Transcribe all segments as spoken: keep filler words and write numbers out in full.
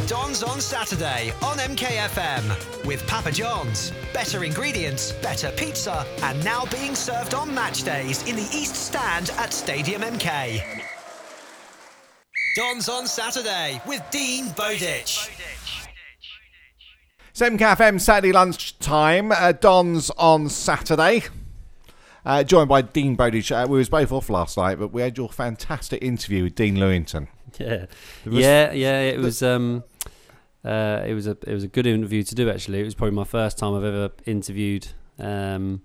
Don's on Saturday on M K F M with Papa John's. Better ingredients, better pizza, and now being served on match days in the East Stand at Stadium M K. Don's on Saturday with Dean Bowditch. It's M K F M Saturday lunchtime. Uh, Don's on Saturday. Uh, joined by Dean Bowditch. Uh, we was both off last night, but we had your fantastic interview with Dean Lewington. Yeah, yeah, yeah. It was um, uh, it was a it was a good interview to do. Actually, it was probably my first time I've ever interviewed um,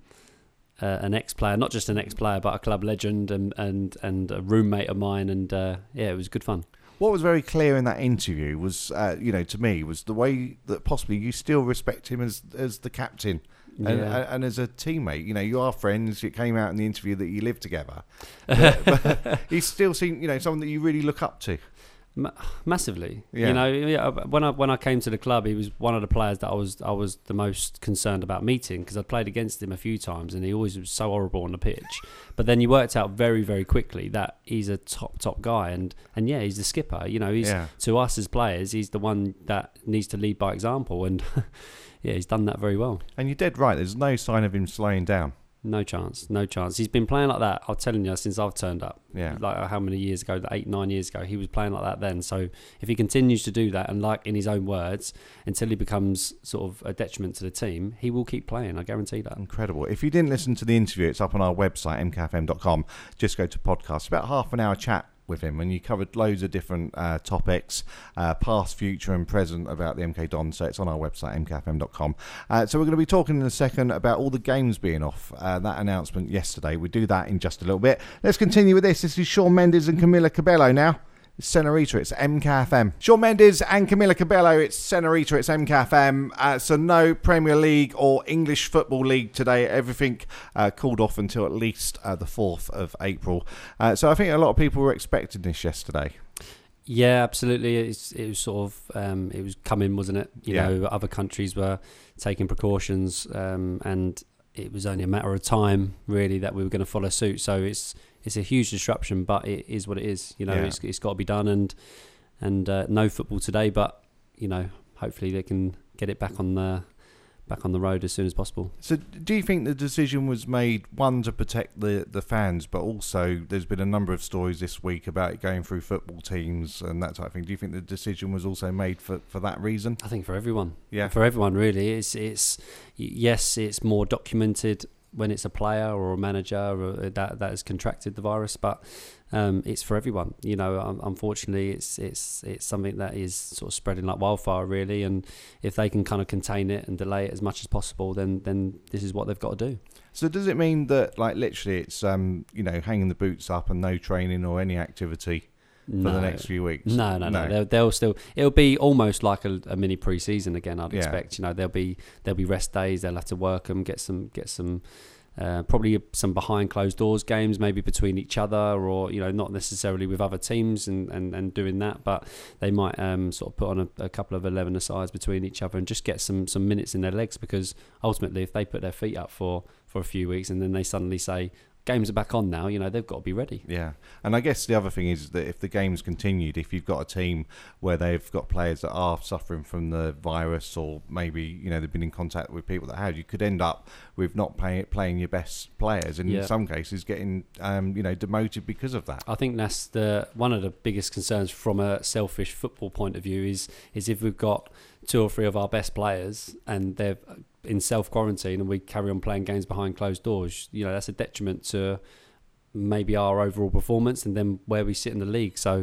uh, an ex-player, not just an ex-player, but a club legend and and and a roommate of mine. And uh, yeah, it was good fun. What was very clear in that interview was, uh, you know, to me, was the way that possibly you still respect him as as the captain. And, Yeah. and as a teammate, you know, you are friends. It came out in the interview that you live together. But, but he's still seen, you know, someone that you really look up to. Ma- massively, Yeah. you know. Yeah, when I when I came to the club, he was one of the players that I was I was the most concerned about meeting because I'd played against him a few times, and he always was so horrible on the pitch. But then you worked out very very quickly that he's a top top guy, and and yeah, he's the skipper. You know, he's Yeah. to us as players, he's the one that needs to lead by example, and yeah, he's done that very well. And you're dead right. There's no sign of him slowing down. No chance, no chance. He's been playing like that, I'm telling you, since I've turned up. Yeah. Like how many years ago, like eight, nine years ago, he was playing like that then. So if he continues to do that, and like in his own words, until he becomes sort of a detriment to the team, he will keep playing, I guarantee that. Incredible. If you didn't listen to the interview, it's up on our website, m k f m dot com. Just go to podcast. About half an hour chat with him, and you covered loads of different uh, topics, uh, past, future and present about the M K Dons, so it's on our website, m k f m dot com. Uh, so we're going to be talking in a second about all the games being off, uh, that announcement yesterday. We'll do that in just a little bit. Let's continue with this. This is Shawn Mendes and Camila Cabello now. It's Senorita, it's M K F M. Shawn Mendes and Camila Cabello, it's Senorita, it's M K F M. Uh, so no Premier League or English Football League today. Everything uh, called off until at least uh, the fourth of April. Uh, so I think a lot of people were expecting this yesterday. Yeah, absolutely. It's, it was sort of, um, it was coming, wasn't it? You Yeah. know, other countries were taking precautions, um, and it was only a matter of time, really, that we were going to follow suit. So it's it's a huge disruption, but it is what it is. You know, Yeah. it's it's got to be done, and and uh, no football today, but you know, hopefully they can get it back on the back on the road as soon as possible. So do you think the decision was made, one, to protect the, the fans, but also there's been a number of stories this week about it going through football teams and that type of thing. Do you think the decision was also made for, for that reason? I think for everyone. Yeah. For everyone, really. It's it's yes, it's more documented when it's a player or a manager or that that has contracted the virus, but um, it's for everyone. You know, um, unfortunately, it's it's it's something that is sort of spreading like wildfire, really. And if they can kind of contain it and delay it as much as possible, then then this is what they've got to do. So does it mean that, like, literally it's um you know hanging the boots up and no training or any activity for No. the next few weeks? No, no, no. They'll, they'll still. It'll be almost like a, a mini pre-season again. I'd Yeah. expect. You know, there'll be there'll be rest days. They'll have to work them, get some get some. Uh, probably some behind closed doors games, maybe between each other, or you know, not necessarily with other teams and, and, and doing that, but they might um, sort of put on a, a couple of eleven-a-sides between each other and just get some, some minutes in their legs, because ultimately, if they put their feet up for, for a few weeks and then they suddenly say games are back on now, you know, they've got to be ready. Yeah, and I guess the other thing is that if the game's continued, if you've got a team where they've got players that are suffering from the virus, or maybe you know they've been in contact with people that have, you could end up with not pay, playing your best players, and Yeah. in some cases getting um, you know demoted because of that. I think that's the one of the biggest concerns from a selfish football point of view is is if we've got two or three of our best players and they're in self-quarantine and we carry on playing games behind closed doors, you know, that's a detriment to maybe our overall performance and then where we sit in the league. So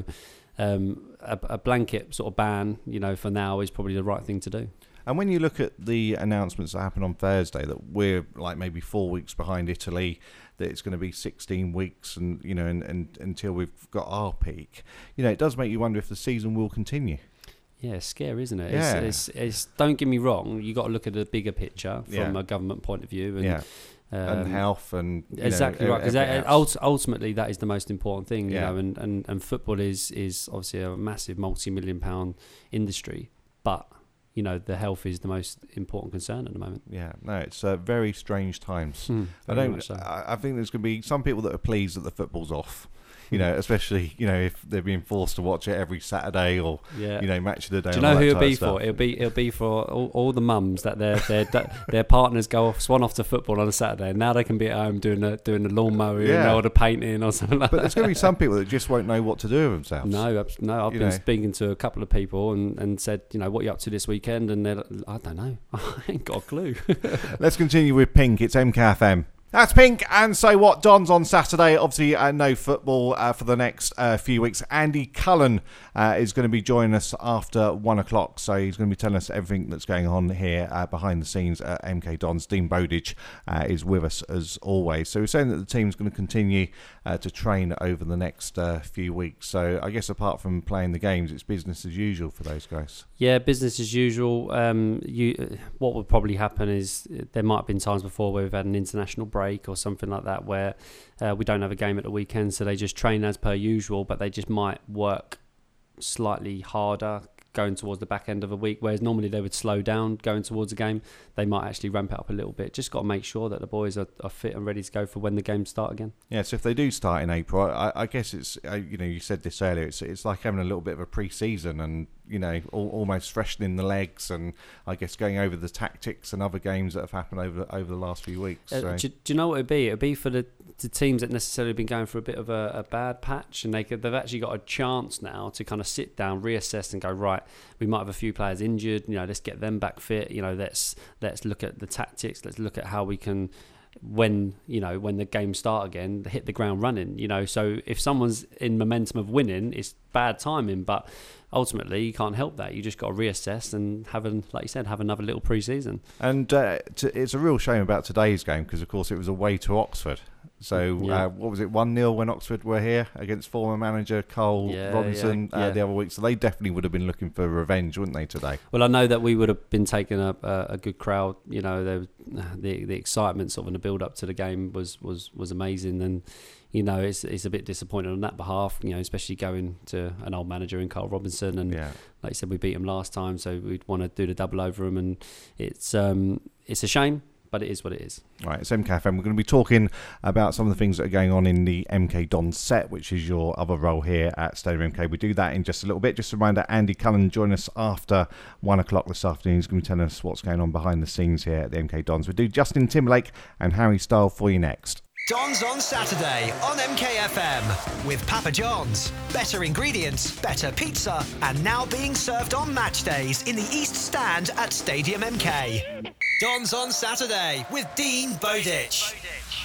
um, a, a blanket sort of ban, you know, for now is probably the right thing to do. And when you look at the announcements that happened on Thursday, that we're like maybe four weeks behind Italy, that it's going to be sixteen weeks, and you know, and, and until we've got our peak, you know, it does make you wonder if the season will continue. Yeah, it's scary, isn't it? Yeah. It's, it's, it's, don't get me wrong, you got to look at the bigger picture from Yeah. a government point of view. And, Yeah. um, and health and you exactly know, right, because everything else. ultimately that is the most important thing, you Yeah. know, and, and, and football is, is obviously a massive multi-million pound industry, but you know the health is the most important concern at the moment. Yeah, no, it's uh, very strange times. Hmm, I very don't. much so. I, I think there's going to be some people that are pleased that the football's off, you know, especially, you know, if they're being forced to watch it every Saturday or, yeah. you know, match of the day. Do you know who it'll be for? It'll be it'll be for all, all the mums that their their their partners go off, swan off to football on a Saturday, and now they can be at home doing the doing the lawn mowing yeah. or the painting or something like but that. But there's going to be some people that just won't know what to do with themselves. No, no. I've you been know. speaking to a couple of people and, and said, you know, what are you up to this weekend? And they're like, I don't know. I ain't got a clue. Let's continue with Pink. It's M K F M. That's Pink, and so what? Don's on Saturday. Obviously, uh, no football uh, for the next uh, few weeks. Andy Cullen uh, is going to be joining us after one o'clock, so he's going to be telling us everything that's going on here uh, behind the scenes at M K Dons. Dean Bowditch uh, is with us as always. So we're saying that the team's going to continue uh, to train over the next uh, few weeks. So I guess apart from playing the games, it's business as usual for those guys. Yeah, business as usual. Um, you, what will probably happen is there might have been times before where we've had an international break or something like that where uh, we don't have a game at the weekend, so they just train as per usual, but they just might work slightly harder going towards the back end of a week, whereas normally they would slow down going towards a game. They might actually ramp it up a little bit. Just got to make sure that the boys are, are fit and ready to go for when the games start again. Yeah, so if they do start in April, I, I guess it's, uh, you know, you said this earlier, it's it's like having a little bit of a pre-season and, you know, all, almost freshening the legs and I guess going over the tactics and other games that have happened over over the last few weeks. Uh, so. do, do you know what it'd be? It'd be for the, the teams that necessarily been going for a bit of a, a bad patch, and they could, they've actually got a chance now to kind of sit down, reassess and go, right, we might have a few players injured, you know, let's get them back fit, you know, let's let's look at the tactics, let's look at how we can, when you know when the games start again, hit the ground running, you know. So if someone's in momentum of winning, it's bad timing, but ultimately you can't help that. You just got to reassess and have an, like you said, have another little pre-season. And uh, to, it's a real shame about today's game because of course it was away to Oxford. So yeah. uh, what was it, one nil when Oxford were here against former manager Cole yeah, Robinson yeah, uh, yeah. the other week. So they definitely would have been looking for revenge, wouldn't they, today? Well, I know that we would have been taking a, a, a good crowd. You know, there was, the the excitement sort of in the build up to the game was, was, was amazing, and you know it's it's a bit disappointing on that behalf. You know, especially going to an old manager in Cole Robinson, and yeah. like you said, we beat him last time, so we'd want to do the double over him, and it's um it's a shame. But it is what it is. Right, it's M K F M. We're going to be talking about some of the things that are going on in the M K Dons set, which is your other role here at Stadium M K. We do that in just a little bit. Just a reminder, Andy Cullen join us after one o'clock this afternoon. He's going to be telling us what's going on behind the scenes here at the M K Dons. We do Justin Timberlake and Harry Styles for you next. Dons on Saturday on M K F M with Papa John's. Better ingredients, better pizza, and now being served on match days in the East Stand at Stadium M K. Dons on Saturday with Dean Bowditch.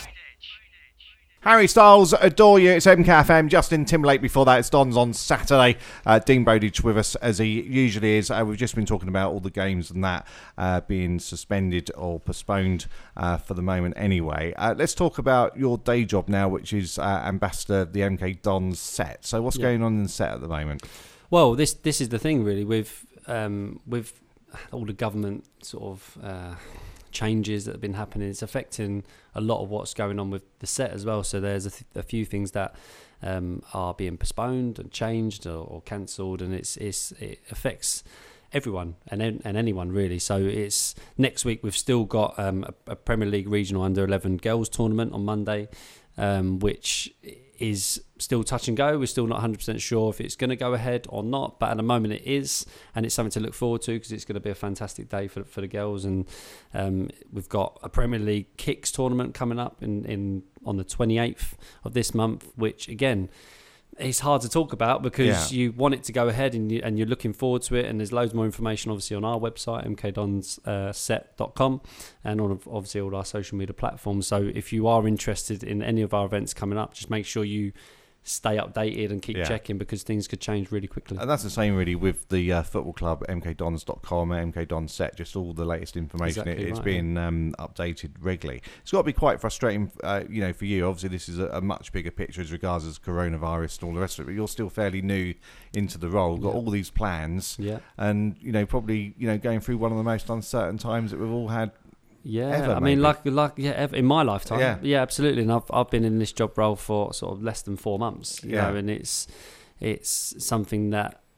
Harry Styles, Adore You. It's M K F M. Justin Timberlake before that. It's Dons on Saturday. Uh, Dean Bowditch with us as he usually is. Uh, we've just been talking about all the games and that uh, being suspended or postponed uh, for the moment anyway. Uh, let's talk about your day job now, which is uh, ambassador of the M K Dons set. So what's yeah. going on in the set at the moment? Well, this this is the thing really with um, with all the government sort of uh, changes that have been happening. It's affecting a lot of what's going on with the set as well. So there's a, th- a few things that um, are being postponed and changed or, or cancelled, and it's it's it affects everyone and and anyone really. So it's next week we've still got um, a, a Premier League regional under eleven girls tournament on Monday, um, which is still touch and go. We're still not one hundred percent sure if it's going to go ahead or not, but at the moment it is, and it's something to look forward to because it's going to be a fantastic day for for the girls. And um, we've got a Premier League kicks tournament coming up in, in on the twenty-eighth of this month, which again, it's hard to talk about because yeah. you want it to go ahead and, you, and you're looking forward to it, and there's loads more information obviously on our website m k dons set dot com and on obviously all our social media platforms. So if you are interested in any of our events coming up, just make sure you stay updated and keep yeah. checking because things could change really quickly. And that's the same really with the uh, football club, m k dons dot com, M K Dons set, just all the latest information. Exactly it, it's right, being yeah. um, updated regularly. It's got to be quite frustrating, uh, you know, for you. Obviously, this is a, a much bigger picture as regards as coronavirus and all the rest of it, but you're still fairly new into the role. Got yeah. all these plans, yeah. and, you know, probably, you know, going through one of the most uncertain times that we've all had. Yeah, ever, I maybe. mean, like, like, yeah, ever, in my lifetime, yeah. yeah, absolutely. And I've I've been in this job role for sort of less than four months, you yeah. know, and it's it's something that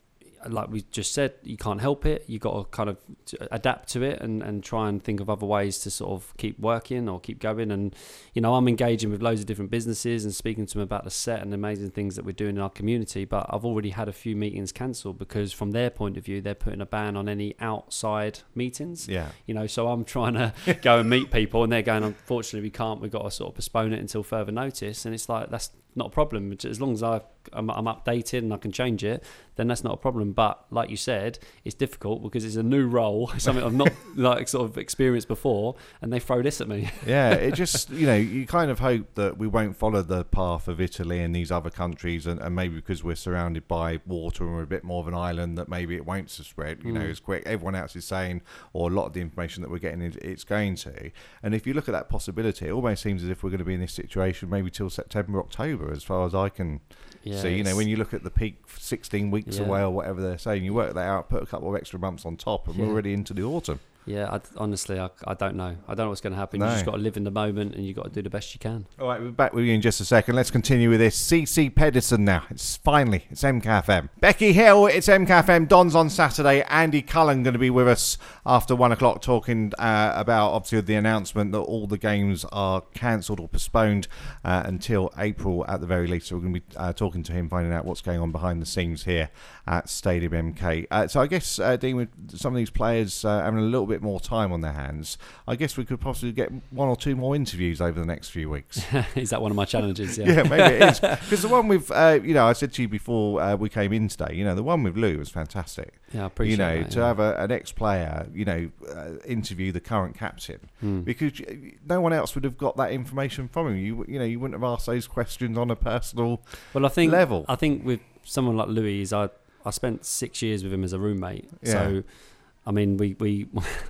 like we just said, you can't help it. You got to kind of adapt to it and, and try and think of other ways to sort of keep working or keep going. And you know, I'm engaging with loads of different businesses and speaking to them about the set and the amazing things that we're doing in our community. But I've already had a few meetings cancelled because from their point of view, they're putting a ban on any outside meetings. Yeah. You know, so I'm trying to go and meet people, and they're going, unfortunately, we can't. We've got to sort of postpone it until further notice. And it's like, that's not a problem. As long as I, I'm, I'm updated and I can change it, then that's not a problem. But like you said, it's difficult because it's a new role, something I've not like sort of experienced before, and they throw this at me. Yeah, it just, you know, you kind of hope that we won't follow the path of Italy and these other countries, and, and maybe because we're surrounded by water and we're a bit more of an island, that maybe it won't spread, you mm. know, as quick. Everyone else is saying, or a lot of the information that we're getting, it's going to. And if you look at that possibility, it almost seems as if we're going to be in this situation maybe till September, October, as far as I can yeah, see. You know, when you look at the peak sixteen weeks yeah. away or whatever they're saying, you work that out, put a couple of extra months on top, and yeah. we're already into the autumn. Yeah, I, honestly, I, I don't know. I don't know what's going to happen. No. You just got to live in the moment, and you got to do the best you can. All right, we're back with you in just a second. Let's continue with this. C C Pedersen now. It's finally, it's M K F M. Becky Hill, it's M K F M. Dons on Saturday. Andy Cullen going to be with us after one o'clock, talking uh, about obviously the announcement that all the games are cancelled or postponed uh, until April at the very least. So we're going to be uh, talking to him, finding out what's going on behind the scenes here at Stadium M K. Uh, so I guess, uh, Dean, with some of these players uh, having a little bit more time on their hands, I guess we could possibly get one or two more interviews over the next few weeks. Is that one of my challenges? Yeah, yeah, maybe it is. Because the one with, uh, you know, I said to you before uh, we came in today, you know, the one with Lou was fantastic. Yeah, I appreciate You know, that, to yeah. have a, an ex-player, you know, uh, interview the current captain, mm. because no one else would have got that information from him. You, you know, you wouldn't have asked those questions on a personal well, I think, level. I think with someone like Louis, is I, I spent six years with him as a roommate. Yeah. So, I mean, we we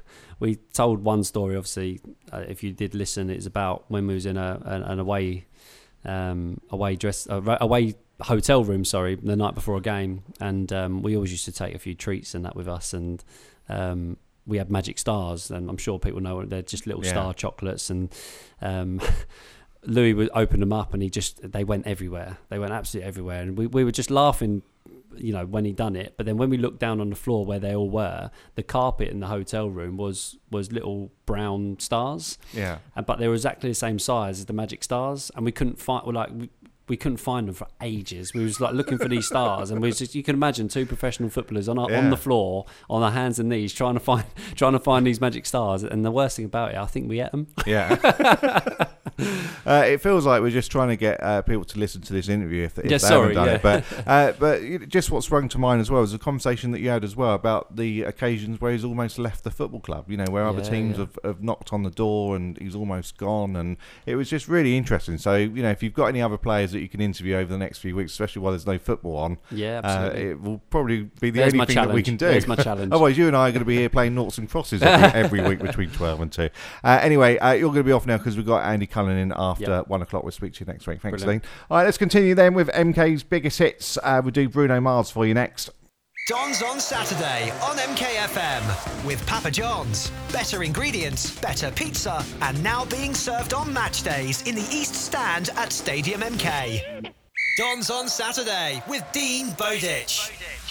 we told one story. Obviously, uh, if you did listen, it's about when we was in a an, an away um, away dress uh, away hotel room. Sorry, the night before a game, and um, we always used to take a few treats and that with us, and um, we had Magic Stars, and I'm sure people know they're just little yeah. star chocolates, and um, Louis would open them up, and he just they went everywhere. They went absolutely everywhere, and we we were just laughing, you know, when he done it. But then when we looked down on the floor where they all were, the carpet in the hotel room was was little brown stars. Yeah. And, but they were exactly the same size as the Magic Stars, and we couldn't find well, like we, we couldn't find them for ages. We was like looking for these stars, and we was just, you can imagine two professional footballers on our, yeah. on the floor on our hands and knees trying to find trying to find these Magic Stars. And the worst thing about it, I think we ate them. Yeah. uh, it feels like we're just trying to get uh, people to listen to this interview if, if yeah, they sorry, haven't done yeah. it. But uh, but just what sprung to mind as well is a conversation that you had as well about the occasions where he's almost left the football club. You know, where other Yeah, teams yeah. have, have knocked on the door and he's almost gone, and it was just really interesting. So you know, if you've got any other players that you can interview over the next few weeks, especially while there's no football on, Yeah, uh, absolutely. it will probably be the There's only my thing that we challenge. can do. There's my challenge. Otherwise, you and I are going to be here playing noughts and crosses I think, every week between twelve and two. Uh, anyway, uh, you're going to be off now because we've got Andy Cullen in after Yep. one o'clock. We'll speak to you next week. Thanks, Brilliant. Dean. All right, let's continue then with M K's biggest hits. Uh, we'll do Bruno Mars for you next. Dons on Saturday on M K F M with Papa John's. Better ingredients, better pizza, and now being served on match days in the East Stand at Stadium M K. Dons on Saturday with Dean Bowditch.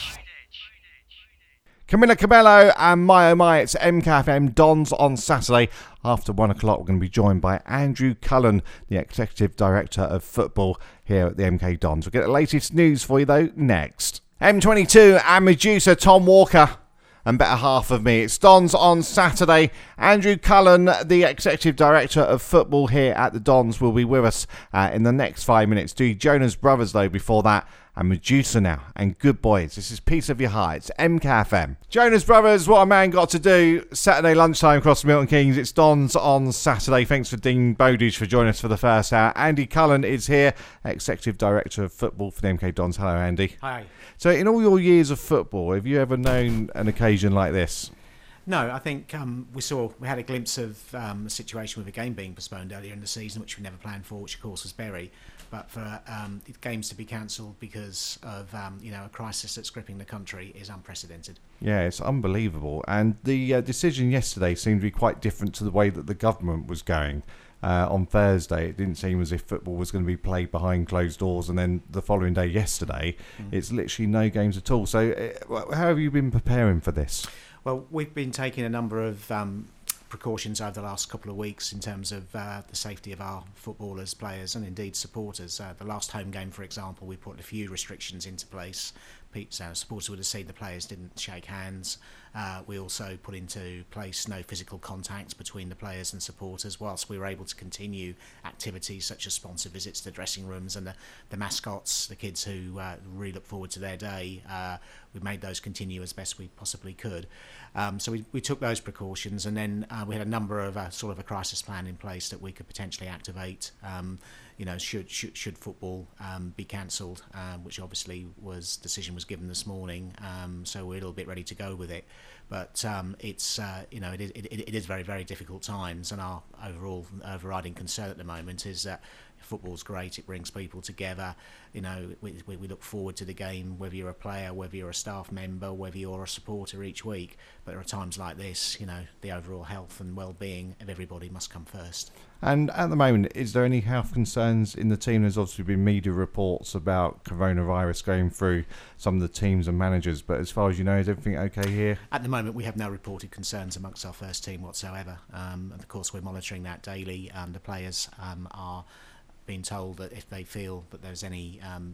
Camilla Cabello and My Oh My, it's M K F M Dons on Saturday. After one o'clock, we're going to be joined by Andrew Cullen, the Executive Director of Football here at the M K Dons. We'll get the latest news for you, though, next. M twenty-two and Medusa, Tom Walker, and Better Half of Me. It's Dons on Saturday. Andrew Cullen, the Executive Director of Football here at the Dons, will be with us uh, in the next five minutes. Do Jonas Brothers, though, before that. And Medusa now. And Good Boys. This is Piece of Your Heart. It's M K F M. Jonas Brothers, What a Man Got to Do. Saturday lunchtime across Milton Keynes. It's Dons on Saturday. Thanks for Dean Bowditch for joining us for the first hour. Andy Cullen is here, Executive Director of Football for the M K Dons. Hello, Andy. Hi. So in all your years of football, have you ever known an occasion like this? No, I think um, we saw we had a glimpse of um, a situation with a game being postponed earlier in the season, which we never planned for, which of course was Bury. But for um, games to be cancelled because of um, you know a crisis that's gripping the country is unprecedented. Yeah, it's unbelievable. And the uh, decision yesterday seemed to be quite different to the way that the government was going. uh, on Thursday, it didn't seem as if football was going to be played behind closed doors, and then the following day, yesterday, mm. it's literally no games at all. So uh, how have you been preparing for this? Well, we've been taking a number of um, precautions over the last couple of weeks in terms of uh, the safety of our footballers, players and indeed supporters. Uh, the last home game, for example, we put a few restrictions into place. Pete, uh, supporters would have seen the players didn't shake hands. Uh, we also put into place no physical contact between the players and supporters, whilst we were able to continue activities such as sponsor visits to dressing rooms and the, the mascots, the kids who uh, really look forward to their day. Uh, we made those continue as best we possibly could. Um, so we, we took those precautions, and then uh, we had a number of uh, sort of a crisis plan in place that we could potentially activate. Um, you know, should should, should football um, be cancelled, um, which obviously was decision was given this morning. Um, so we're a little bit ready to go with it. But um, it's uh, you know it is, it, it is very very difficult times, and our overall overriding concern at the moment is that football's great. It brings people together. You know, we, we look forward to the game, whether you're a player, whether you're a staff member, whether you're a supporter each week. But there are times like this, you know, the overall health and well-being of everybody must come first. And at the moment, is there any health concerns in the team? There's obviously been media reports about coronavirus going through some of the teams and managers, but as far as you know, is everything okay here? At the moment, we have no reported concerns amongst our first team whatsoever. Um, and of course, we're monitoring that daily, and the players um, are being told that if they feel that there's any um,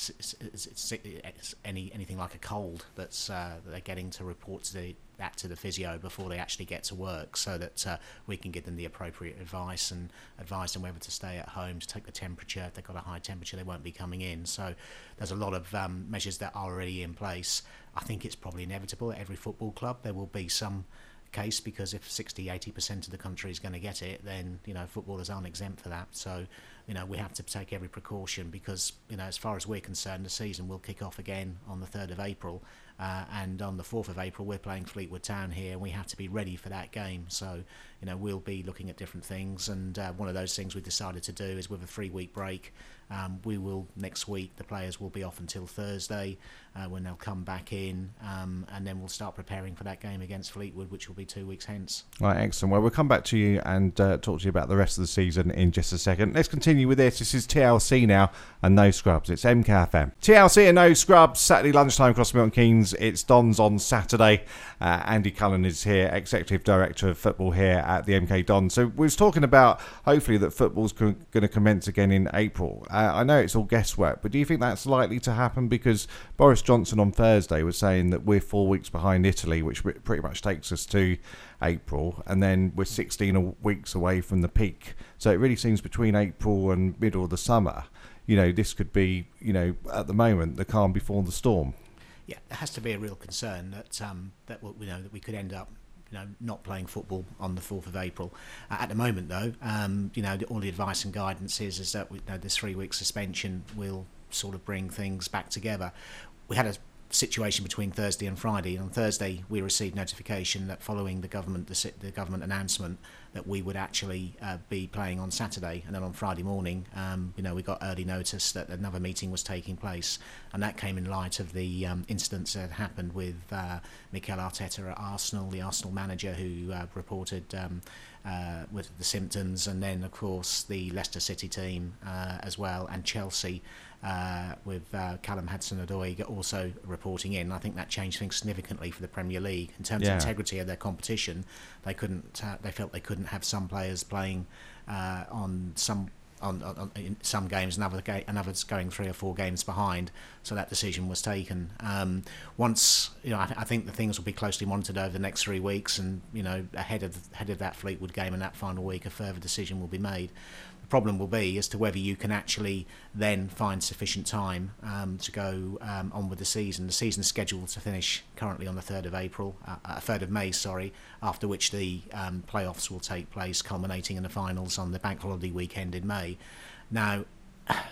any anything like a cold that's uh, that they're getting to report to the, that to the physio before they actually get to work, so that uh, we can give them the appropriate advice and advise them whether to stay at home, to take the temperature. If they've got a high temperature, they won't be coming in. So there's a lot of um, measures that are already in place. I think it's probably inevitable at every football club there will be some case, because if sixty, eighty percent of the country is going to get it, then you know footballers aren't exempt for that. So you know we have to take every precaution, because you know as far as we're concerned, the season will kick off again on the third of April, uh, and on the fourth of April we're playing Fleetwood Town here, and we have to be ready for that game. So you know we'll be looking at different things, and uh, one of those things we decided to do is, with a three week break, um, we will next week the players will be off until Thursday uh, when they'll come back in, um, and then we'll start preparing for that game against Fleetwood, which will be two weeks hence. Right, excellent. Well, we'll come back to you and uh, talk to you about the rest of the season in just a second. Let's continue with this. This is T L C now and No Scrubs. It's M K F M. T L C and No Scrubs, Saturday lunchtime across Milton Keynes. It's Dons on Saturday. Uh, Andy Cullen is here, Executive Director of Football here at the M K Dons. So we was talking about hopefully that football's co- going to commence again in April. Uh, I know it's all guesswork, but do you think that's likely to happen? Because Boris Johnson on Thursday was saying that we're four weeks behind Italy, which pretty much takes us to April, and then we're sixteen weeks away from the peak. So it really seems between April and middle of the summer, you know, this could be, you know, at the moment, the calm before the storm. Yeah, there has to be a real concern that um, that you know that we could end up, you know, not playing football on the fourth of April. Uh, at the moment, though, um, you know, the, all the advice and guidance is is that we, you know, this three week suspension will sort of bring things back together. We had a situation between Thursday and Friday. On Thursday, we received notification that following the government the, the government announcement that we would actually uh, be playing on Saturday, and then on Friday morning, um, you know, we got early notice that another meeting was taking place, and that came in light of the um, incidents that happened with uh, Mikel Arteta at Arsenal, the Arsenal manager who uh, reported um, uh, with the symptoms, and then of course the Leicester City team uh, as well, and Chelsea. Uh, with uh, Callum Hudson-Odoi also reporting in. I think that changed things significantly for the Premier League in terms yeah. of integrity of their competition. They couldn't. Uh, they felt they couldn't have some players playing uh, on some on, on in some games, and other ga- and others going three or four games behind. So that decision was taken. Um, once you know, I, th- I think the things will be closely monitored over the next three weeks, and you know, ahead of ahead of that Fleetwood game and that final week, a further decision will be made. The problem will be as to whether you can actually then find sufficient time um, to go um, on with the season. The season is scheduled to finish currently on the third of April, uh, uh, third of May, sorry. After which the um, playoffs will take place, culminating in the finals on the bank holiday weekend in May. Now,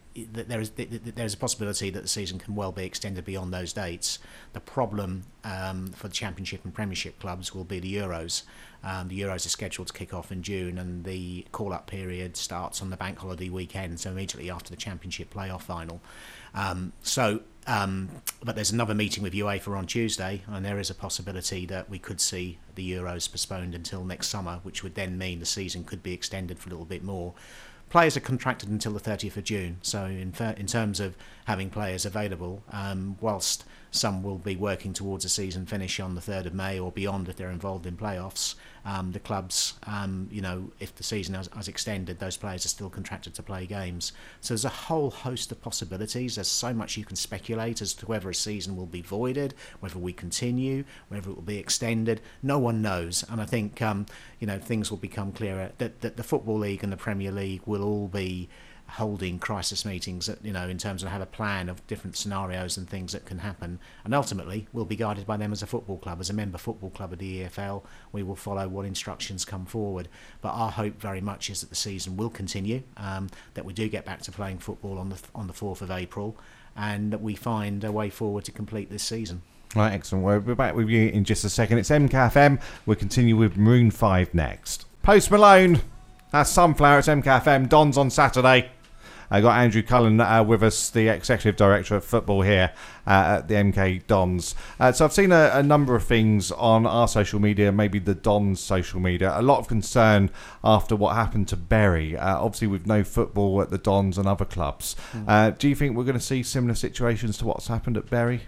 that there is there is a possibility that the season can well be extended beyond those dates. The problem um, for the Championship and Premiership clubs will be the Euros. Um, the Euros are scheduled to kick off in June, and the call-up period starts on the bank holiday weekend, so immediately after the Championship playoff final. Um, so, um, but there's another meeting with UEFA on Tuesday, and there is a possibility that we could see the Euros postponed until next summer, which would then mean the season could be extended for a little bit more. Players are contracted until the thirtieth of June, so in, fer- in terms of having players available, um, whilst some will be working towards a season finish on the third of May or beyond if they're involved in playoffs, um, the clubs, um, you know, if the season has, has extended, those players are still contracted to play games. So there's a whole host of possibilities. There's so much you can speculate as to whether a season will be voided, whether we continue, whether it will be extended. No one knows, and I think um, you know things will become clearer. That, that the Football League and the Premier League will all be holding crisis meetings, that, you know, in terms of have a plan of different scenarios and things that can happen, and ultimately we'll be guided by them as a football club, as a member football club of the E F L. We will follow what instructions come forward, but our hope very much is that the season will continue, um, that we do get back to playing football on the on the fourth of April, and that we find a way forward to complete this season. Right, excellent. We'll be back with you in just a second. It's M K F M. We'll continue with Maroon five next. Post Malone. That's Sunflower. It's M K F M. Don's on Saturday. I got Andrew Cullen uh, with us, the Executive Director of Football here uh, at the M K Dons. Uh, so I've seen a, a number of things on our social media, maybe the Dons' social media. A lot of concern after what happened to Bury, uh, obviously with no football at the Dons and other clubs. Mm. Uh, do you think we're going to see similar situations to what's happened at Bury?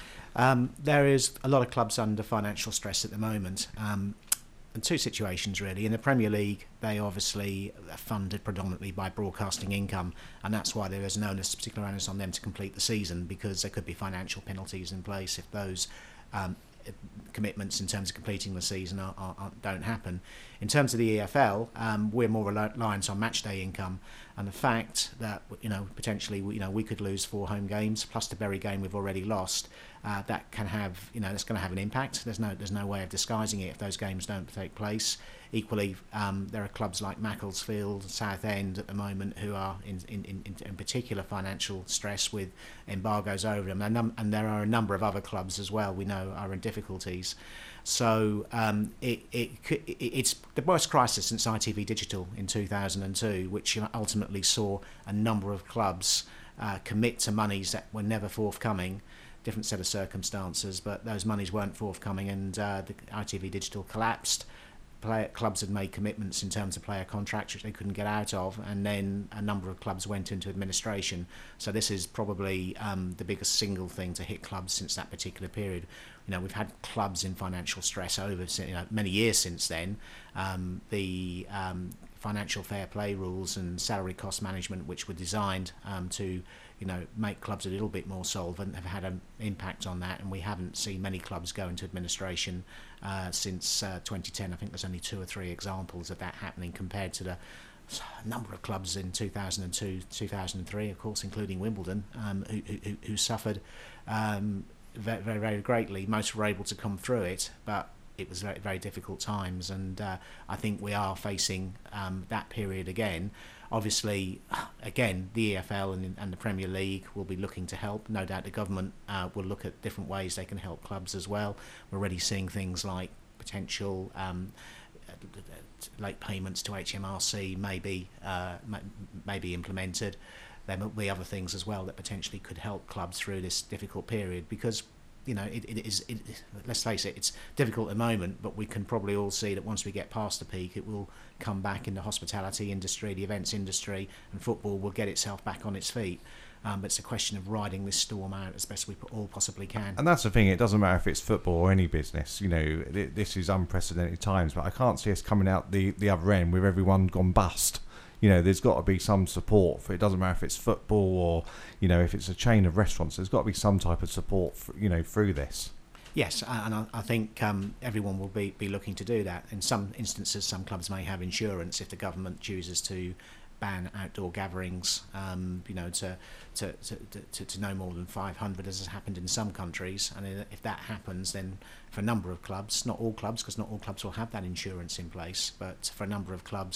Um, there is a lot of clubs under financial stress at the moment. Um, And two situations really. In the Premier League, they obviously are funded predominantly by broadcasting income, and that's why there is an onus, particular onus on them to complete the season, because there could be financial penalties in place if those um, commitments in terms of completing the season are, are, are, don't happen. In terms of the E F L, um, we're more reliant on matchday income, and the fact that you know potentially you know we could lose four home games plus the Bury game we've already lost. Uh, that can have, you know, that's going to have an impact. There's no, there's no way of disguising it if those games don't take place. Equally, um, there are clubs like Macclesfield, Southend at the moment who are in, in, in, in particular financial stress with embargoes over them, and, um, and there are a number of other clubs as well we know are in difficulties. So um, it, it it's the worst crisis since I T V Digital in two thousand two, which ultimately saw a number of clubs uh, commit to monies that were never forthcoming. Different set of circumstances, but those monies weren't forthcoming, and uh, the I T V Digital collapsed. Player, clubs had made commitments in terms of player contracts which they couldn't get out of, and then a number of clubs went into administration. So this is probably um, the biggest single thing to hit clubs since that particular period. You know, we've had clubs in financial stress over you know, many years since then. Um, the um, financial fair play rules and salary cost management, which were designed um, to you know, make clubs a little bit more solvent, have had an impact on that, and we haven't seen many clubs go into administration uh, since uh, twenty ten. I think there's only two or three examples of that happening compared to the number of clubs in two thousand two, two thousand three, of course, including Wimbledon, um, who, who, who suffered um, very, very, very greatly. Most were able to come through it, but it was very, very difficult times, and uh, I think we are facing um, that period again. Obviously, again, the E F L and, and the Premier League will be looking to help. No doubt the government uh, will look at different ways they can help clubs as well. We're already seeing things like potential um, late payments to H M R C may be, uh, may be implemented. There will be other things as well that potentially could help clubs through this difficult period, because you know, it, it is. It, let's face it; it's difficult at the moment, but we can probably all see that once we get past the peak, it will come back in the hospitality industry, the events industry, and football will get itself back on its feet. Um, but it's a question of riding this storm out as best we all possibly can. And that's the thing; it doesn't matter if it's football or any business. You know, this is unprecedented times, but I can't see us coming out the the other end with everyone gone bust. You know, there's got to be some support for it. Doesn't matter if it's football or, you know, if it's a chain of restaurants. There's got to be some type of support, for, you know, through this. Yes, and I, I think um, everyone will be, be looking to do that. In some instances, some clubs may have insurance if the government chooses to ban outdoor gatherings, um, you know, to to, to, to to no more than five hundred, as has happened in some countries. And if that happens, then for a number of clubs, not all clubs, because not all clubs will have that insurance in place, but for a number of clubs,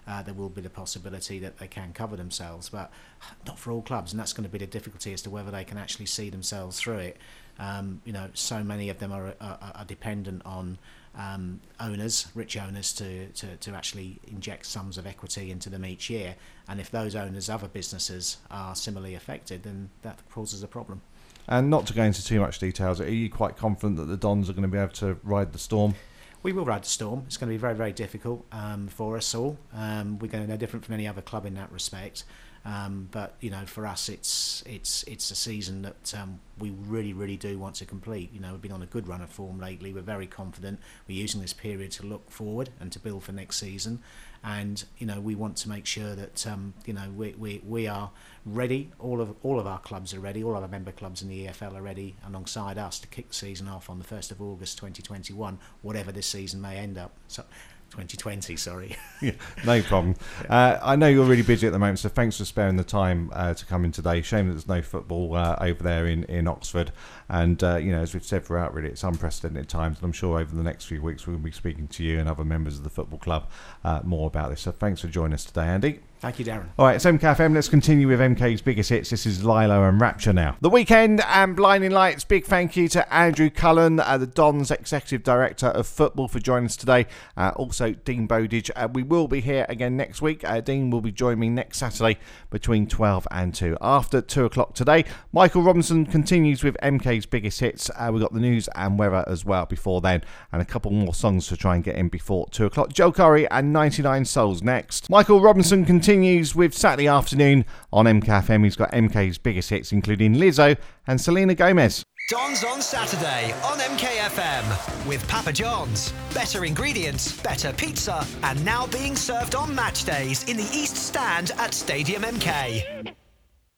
uh, there will be the possibility that they can cover themselves, but not for all clubs, and that's going to be the difficulty as to whether they can actually see themselves through it. Um, you know, so many of them are, are, are dependent on um, owners, rich owners, to, to, to actually inject sums of equity into them each year. And if those owners, other businesses, are similarly affected, then that causes a problem. And not to go into too much details, are you quite confident that the Dons are going to be able to ride the storm? We will ride the storm. It's going to be very, very difficult um, for us all. Um, we're going to be no different from any other club in that respect. Um, but you know, for us, it's it's it's a season that um, we really, really do want to complete. You know, we've been on a good run of form lately. We're very confident. We're using this period to look forward and to build for next season. And you know, we want to make sure that um, you know we, we we are ready. All of all of our clubs are ready. All of our member clubs in the E F L are ready alongside us to kick the season off on the first of August, twenty twenty-one. Whatever this season may end up. So. twenty twenty, sorry. Yeah, no problem. Uh, I know you're really busy at the moment, so thanks for sparing the time uh, to come in today. Shame that there's no football uh, over there in, in Oxford. And, uh, you know, as we've said throughout, really, it's unprecedented times. And I'm sure over the next few weeks we'll be speaking to you and other members of the football club uh, more about this. So thanks for joining us today, Andy. Thank you, Darren. All right, it's M K F M. Let's continue with M K's biggest hits. This is Lilo and Rapture now. The Weekend and Blinding Lights. Big thank you to Andrew Cullen, uh, the Dons Executive Director of Football, for joining us today. Uh, also, Dean Bowditch. Uh, we will be here again next week. Uh, Dean will be joining me next Saturday between twelve and two. After two o'clock today, Michael Robinson continues with M K's biggest hits. Uh, we've got the news and weather as well before then, and a couple more songs to try and get in before two o'clock. Joe Curry and ninety-nine Souls next. Michael Robinson continues with Saturday Afternoon on M K F M. He's got M K's biggest hits, including Lizzo and Selena Gomez. Dons on Saturday on M K F M with Papa John's. Better ingredients, better pizza, and now being served on match days in the East Stand at Stadium M K.